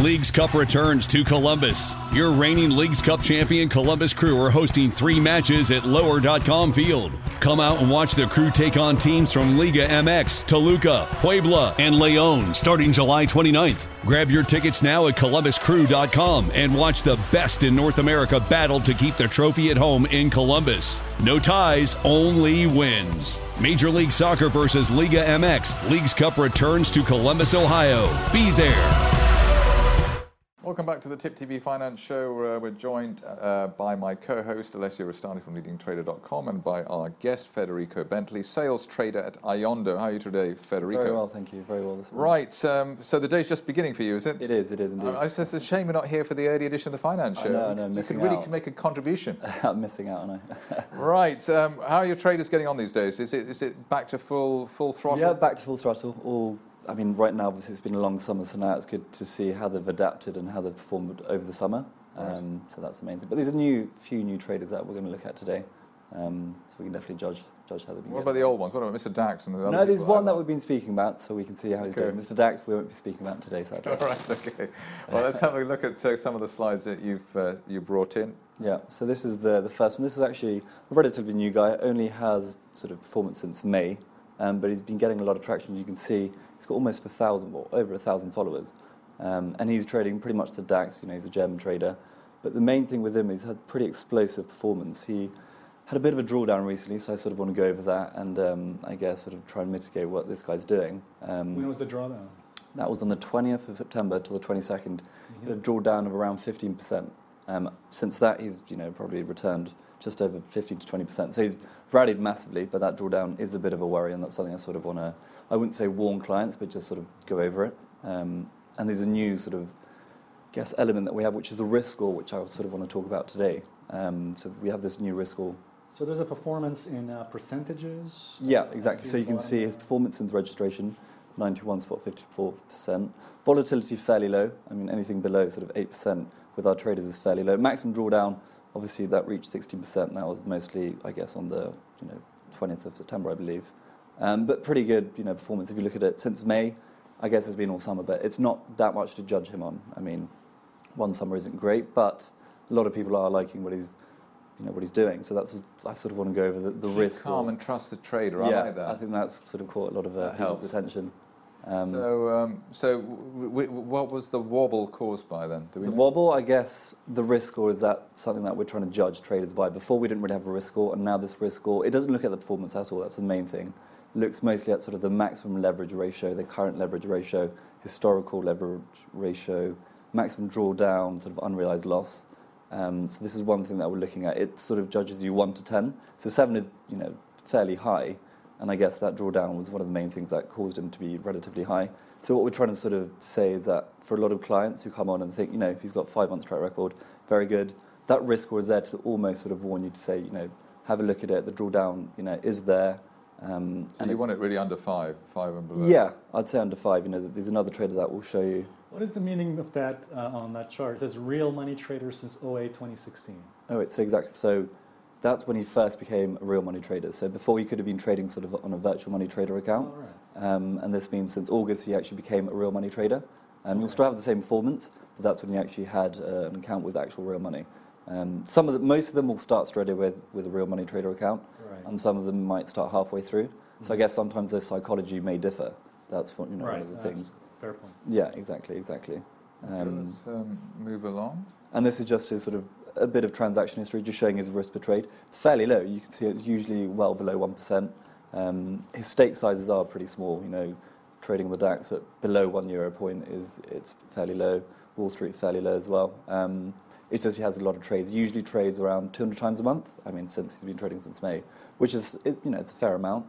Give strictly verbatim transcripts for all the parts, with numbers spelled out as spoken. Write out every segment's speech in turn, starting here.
Leagues Cup returns to Columbus. Your reigning Leagues Cup champion Columbus Crew are hosting three matches at lower dot com Field. Come out and watch the Crew take on teams from Liga M X, Toluca, Puebla, and León starting July twenty-ninth. Grab your tickets now at columbus crew dot com and watch the best in North America battle to keep the trophy at home in Columbus. No ties, only wins. Major League Soccer versus Liga M X. Leagues Cup returns to Columbus, Ohio. Be there. Welcome back to the Tip T V Finance Show. Uh, we're joined uh, by my co-host Alessio Restani from leading trader dot com and by our guest Federico Bentley, sales trader at Iondo. How are you today, Federico? Very well, thank you. Very well this morning. Right, um, so the day's just beginning for you, is it? It is, it is indeed. I, it's just a shame we're not here for the early edition of the Finance Show. I know, I know, you missing could really out. make a contribution. I'm missing out, I know. Right, um, how are your traders getting on these days? Is it is it back to full full throttle? Yeah, back to full throttle. All, I mean, right now, obviously, it's been a long summer, so now it's good to see how they've adapted and how they've performed over the summer. Um, right. So that's the main thing. But there's a new few new traders that we're going to look at today, um, so we can definitely judge judge how they've been. What getting. about the old ones? What about Mister Dax and the other No, there's people one like that we've been speaking about, so we can see how he's Okay. doing. Mister Dax, we won't be speaking about today, sadly. All right, okay. Well, let's have a look at uh, some of the slides that you've uh, you brought in. Yeah, so this is the, the first one. This is actually a relatively new guy, only has sort of performance since May, um, but he's been getting a lot of traction. You can see he's got almost a thousand, or over a thousand followers, um, and he's trading pretty much to DAX. You know, he's a German trader. But the main thing with him is he's had pretty explosive performance. He had a bit of a drawdown recently, so I sort of want to go over that and um, I guess sort of try and mitigate what this guy's doing. Um, when was the drawdown? That was on the twentieth of September till the twenty-second. Mm-hmm. He had a drawdown of around fifteen percent. Um, since that, he's you know probably returned just over fifteen to twenty percent. So he's rallied massively, but that drawdown is a bit of a worry, and that's something I sort of want to, I wouldn't say warn clients, but just sort of go over it. Um, and there's a new sort of, I guess, element that we have, which is a risk score, which I sort of want to talk about today. Um, so we have this new risk score. So there's a performance in uh, percentages? Yeah, exactly. So you can see his performance since registration, ninety-one point five four percent. Volatility fairly low. I mean, anything below sort of eight percent with our traders is fairly low. Maximum drawdown, obviously that reached sixteen percent. That was mostly, I guess, on the you know twentieth of September, I believe. Um, but pretty good, you know, performance if you look at it since May. I guess it's been all summer, but it's not that much to judge him on. I mean, one summer isn't great, but a lot of people are liking what he's, you know, what he's doing. So that's I sort of want to go over the, the risk. Calm or, and trust the trader. yeah, I like that. I think that's sort of caught a lot of uh, people's helps. attention. Um, so, um, so w- w- what was the wobble caused by then? Do we the know? wobble, I guess, the risk score is that something that we're trying to judge traders by. Before we didn't really have a risk score, and now this risk score, it doesn't look at the performance at all. That's the main thing. It looks mostly at sort of the maximum leverage ratio, the current leverage ratio, historical leverage ratio, maximum drawdown, sort of unrealized loss. Um, so this is one thing that we're looking at. It sort of judges you one to ten. So seven is, you know, fairly high. And I guess that drawdown was one of the main things that caused him to be relatively high. So what we're trying to sort of say is that for a lot of clients who come on and think, you know, if he's got five months track record, very good, that risk score is there to almost sort of warn you to say, you know, have a look at it. The drawdown, you know, is there. Um, So and you want it really under five, five and below? Yeah, I'd say under five. You know, there's another trader that will show you. What is the meaning of that uh, on that chart? It says real money trader since oh eight twenty sixteen. Oh, it's exactly. So that's when he first became a real money trader. So before he could have been trading sort of on a virtual money trader account. Oh, right. Um, and this means since August he actually became a real money trader. Um, You'll still have the same performance, but that's when he actually had uh, an account with actual real money. Um, some of the, most of them will start straight away with, with a real money trader account, Right. and some of them might start halfway through. Mm-hmm. So I guess sometimes their psychology may differ. That's what you know Right. one of the That's things. fair point. Yeah, exactly, exactly. Okay, Um, let's um, move along. And this is just his sort of a bit of transaction history, just showing his risk per trade. It's fairly low. You can see it's usually well below one percent. Um, his stake sizes are pretty small. You know, trading the DAX at below one euro point is it's fairly low. Wall Street fairly low as well. Um, it's just he has a lot of trades. He usually trades around two hundred times a month. I mean, since he's been trading since May, which is it, you know it's a fair amount.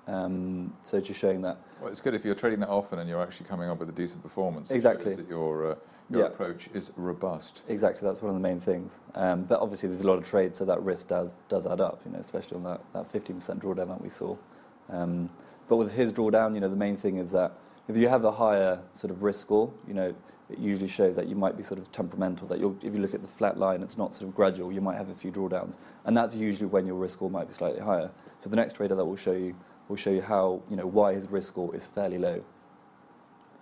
Um, so just showing that. Well, it's good if you're trading that often and you're actually coming up with a decent performance. It Exactly. shows that your uh, your Yeah. approach is robust. Exactly, that's one of the main things. Um, but obviously, there's a lot of trades, so that risk does does add up. You know, especially on that that fifteen percent drawdown that we saw. Um, but with his drawdown, you know, the main thing is that if you have a higher sort of risk score, you know, it usually shows that you might be sort of temperamental. That you'll, if you look at the flat line, it's not sort of gradual. You might have a few drawdowns, and that's usually when your risk score might be slightly higher. So the next trader that will show you will show you how you know why his risk score is fairly low.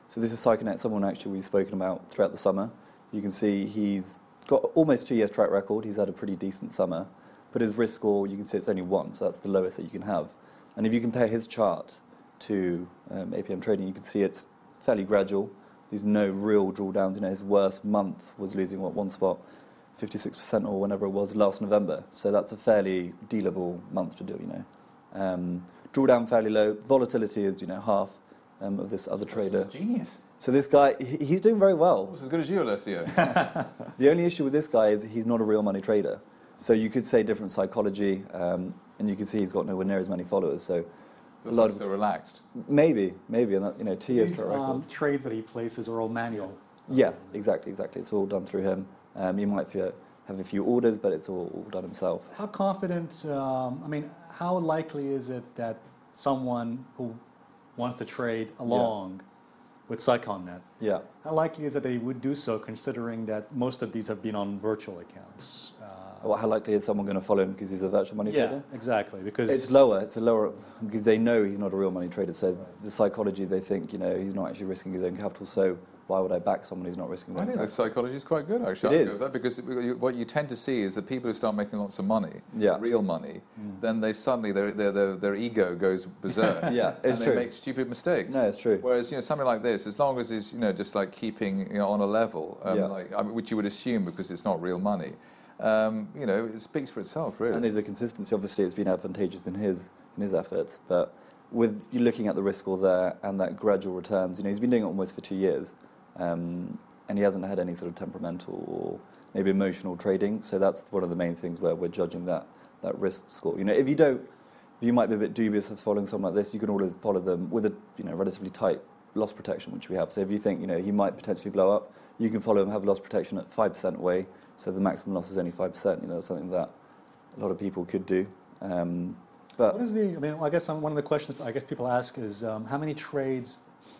So this is Psychonet, someone actually we've spoken about throughout the summer. You can see he's got almost two years track record. He's had a pretty decent summer. But his risk score, you can see it's only one, so that's the lowest that you can have. And if you compare his chart to um, A P M trading, you can see it's fairly gradual. There's no real drawdowns. You know, his worst month was losing, what, one spot, fifty-six percent or whenever it was last November. So that's a fairly dealable month to do, you know. Um, drawdown fairly low. Volatility is, you know, half um, of this other trader. This is genius. So this guy, he, he's doing very well. Almost as good as you, Alessio. The only issue with this guy is he's not a real money trader. So you could say different psychology, um, and you can see he's got nowhere near as many followers. So That's a lot why of he's so relaxed. maybe, maybe, and that, you know, two years These track record. um, trades that he places are all manual. Yes, exactly, exactly. It's all done through him. Um, he might feel, have a few orders, but it's all, all done himself. How confident, um, I mean, how likely is it that someone who wants to trade along with PsychonNet, Yeah. how likely is it they would do so considering that most of these have been on virtual accounts? Uh, Well, how likely is someone going to follow him because he's a virtual money yeah, trader? exactly. Because It's lower. It's a lower because they know he's not a real money trader. So the psychology, they think, you know, he's not actually risking his own capital. So why would I back someone who's not risking their I own think the capital? psychology is quite good, actually. It I is. agree with that, because you- what you tend to see is that people who start making lots of money, Yeah. real money, then they suddenly, their, their, their, their ego goes berserk. Yeah, it's and true. they make stupid mistakes. No, it's true. Whereas, you know, something like this, as long as it's, you know, just like keeping, you know, on a level, um, Yeah. like, I mean, which you would assume because it's not real money, um, you know, it speaks for itself, really. And there's a consistency. Obviously, it's been advantageous in his in his efforts. But with you looking at the risk score there and that gradual returns, you know, he's been doing it almost for two years, um, and he hasn't had any sort of temperamental or maybe emotional trading. So that's one of the main things where we're judging that that risk score. You know, if you don't, if you might be a bit dubious of following someone like this, you can always follow them with a you know relatively tight loss protection, which we have. So if you think you know he might potentially blow up, you can follow him, have loss protection at five percent away. So the maximum loss is only five percent. You know, that's something that a lot of people could do. Um, but what is the, I mean, I guess one of the questions I guess people ask is um, how many trades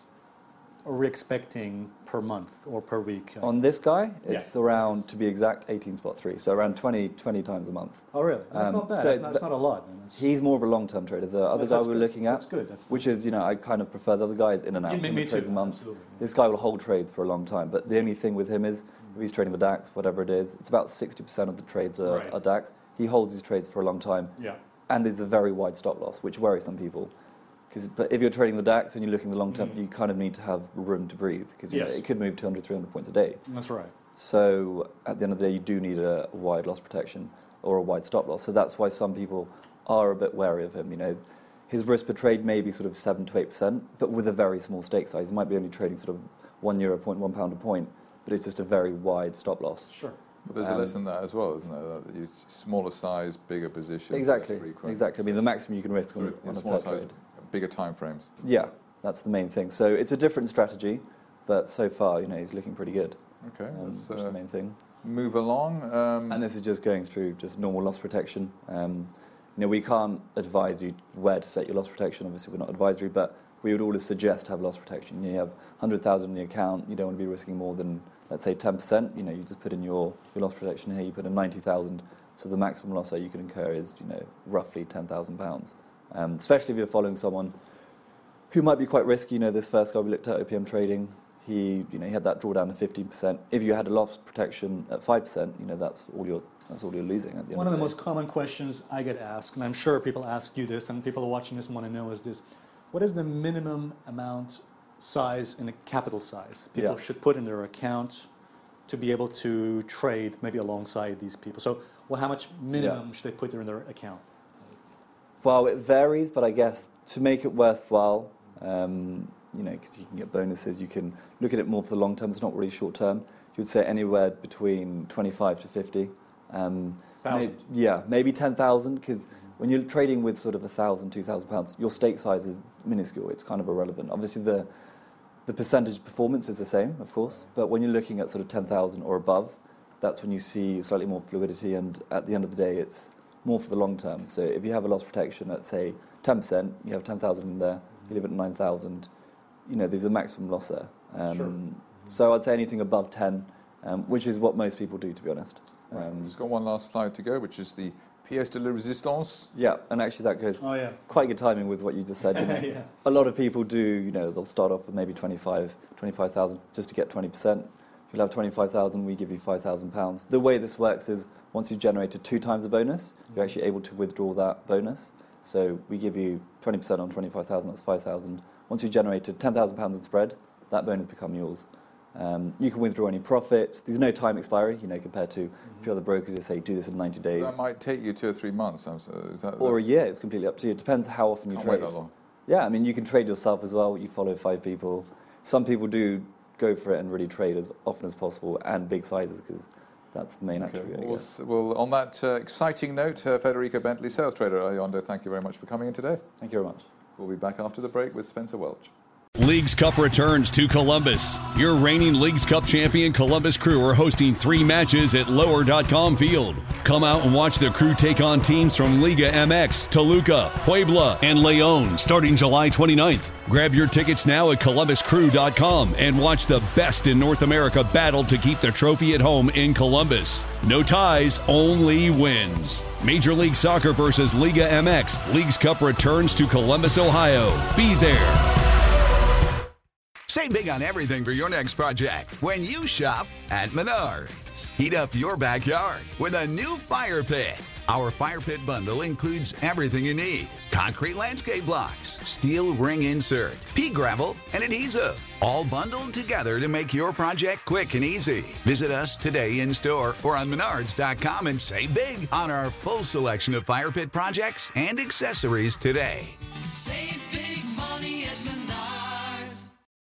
are we expecting per month or per week? on this guy, Yeah. it's around, to be exact, eighteen spot three. So around twenty, twenty times a month. Oh, really? That's Um, not bad. so that's, it's not, that's the- not a lot. Man. That's, He's more of a long-term trader. The other That's- guy that's we're good. looking at, That's good. That's which is, you know, I kind of prefer the other guy is in and out. Yeah, me- from me the trades too, a month. absolutely. This guy will hold trades for a long time. But the only thing with him is, if he's trading the DAX, whatever it is, it's about sixty percent of the trades are, Right. are DAX. He holds his trades for a long time. yeah. And there's a very wide stop loss, which worries some people. 'Cause, but if you're trading the DAX and you're looking the long term, Mm. you kind of need to have room to breathe because Yes. it could move two hundred, three hundred points a day. That's right. So at the end of the day, you do need a wide loss protection or a wide stop loss. So that's why some people are a bit wary of him. You know, his risk per trade may be sort of seven to eight percent, but with a very small stake size. He might be only trading sort of one euro point, one pound a point, but it's just a very wide stop loss. Sure. But there's Um, a lesson in that as well, isn't there? That you smaller size, bigger position. Exactly, less frequent. exactly. I mean, the maximum you can risk on, So on in a smaller per size, trade. bigger time frames. Yeah, that's the main thing. So it's a different strategy, but so far, you know, he's looking pretty good. Okay, Um, let's which is uh, the main thing. move along. Um, And this is just going through just normal loss protection. Um, you know, we can't advise you where to set your loss protection. Obviously, we're not advisory, but we would always suggest to have loss protection. You have one hundred thousand in the account. You don't want to be risking more than, let's say, ten percent. You know, you just put in your, your loss protection here. You put in ninety thousand. So the maximum loss that you can incur is, you know, roughly ten thousand pounds. Um, especially if you're following someone who might be quite risky. You know, this first guy we looked at, O P M Trading, he, you know, he had that drawdown of fifteen percent. If you had a loss protection at five percent, you know, that's all you're that's all you're losing at the end One of the the most common questions I get asked, and I'm sure people ask you this, and people watching this want to know, is this: what is the minimum amount size in a capital size people Yeah. should put in their account to be able to trade maybe alongside these people? So, well, how much minimum Yeah. should they put in their account? Well, it varies, but I guess to make it worthwhile, um, you know, because you can get bonuses, you can look at it more for the long term. It's not really short term. You'd say anywhere between twenty-five to fifty. Um, Thousand. may- yeah, maybe ten thousand, because when you're trading with sort of a thousand, two thousand pounds, your stake size is minuscule. It's kind of irrelevant. Obviously, the the percentage performance is the same, of course, but when you're looking at sort of ten thousand or above, that's when you see slightly more fluidity, and at the end of the day, it's more for the long term. So if you have a loss protection at, say, ten percent, you have ten thousand in there, you leave it at nine thousand, you know, there's a maximum loss there. Um, Sure. So I'd say anything above ten, um, which is what most people do, to be honest. Right. Um, We've just got one last slide to go, which is the pièce de la résistance. Yeah, and actually that goes Oh, yeah. quite good timing with what you just said. You know? Yeah. A lot of people do, you know, they'll start off with maybe twenty-five, twenty-five thousand just to get twenty percent. You'll have twenty-five thousand, we give you five thousand pounds. The way this works is once you've generated two times the bonus, you're actually able to withdraw that bonus. So we give you twenty percent on twenty-five thousand, that's five thousand. Once you've generated ten thousand pounds in spread, that bonus becomes yours. Um, you can withdraw any profits. There's no time expiry, you know, compared to mm-hmm. a few other brokers that say do this in ninety days. That might take you two or three months. Is that, or that? a year, it's completely up to you. It depends how often you Can't trade. Wait that long. Yeah, I mean, you can trade yourself as well. You follow five people. Some people do go for it and really trade as often as possible and big sizes because that's the main Okay. attribute. I Well, guess. well, on that uh, exciting note, uh, Federico Bentley, sales trader at Ayondo, thank you very much for coming in today. Thank you very much. We'll be back after the break with Spencer Welch. Leagues Cup returns to Columbus. Your reigning Leagues Cup champion Columbus Crew are hosting three matches at lower dot com field. Come out and watch the Crew take on teams from Liga M X, Toluca, Puebla, and León starting July twenty-ninth. Grab your tickets now at columbus crew dot com and watch the best in North America battle to keep the trophy at home in Columbus. No ties, only wins. Major League Soccer versus Liga M X. Leagues Cup returns to Columbus, Ohio. Be there. Save big on everything for your next project when you shop at Menards. Heat up your backyard with a new fire pit. Our fire pit bundle includes everything you need. Concrete landscape blocks, steel ring insert, pea gravel, and adhesive. All bundled together to make your project quick and easy. Visit us today in store or on menards dot com and save big on our full selection of fire pit projects and accessories today.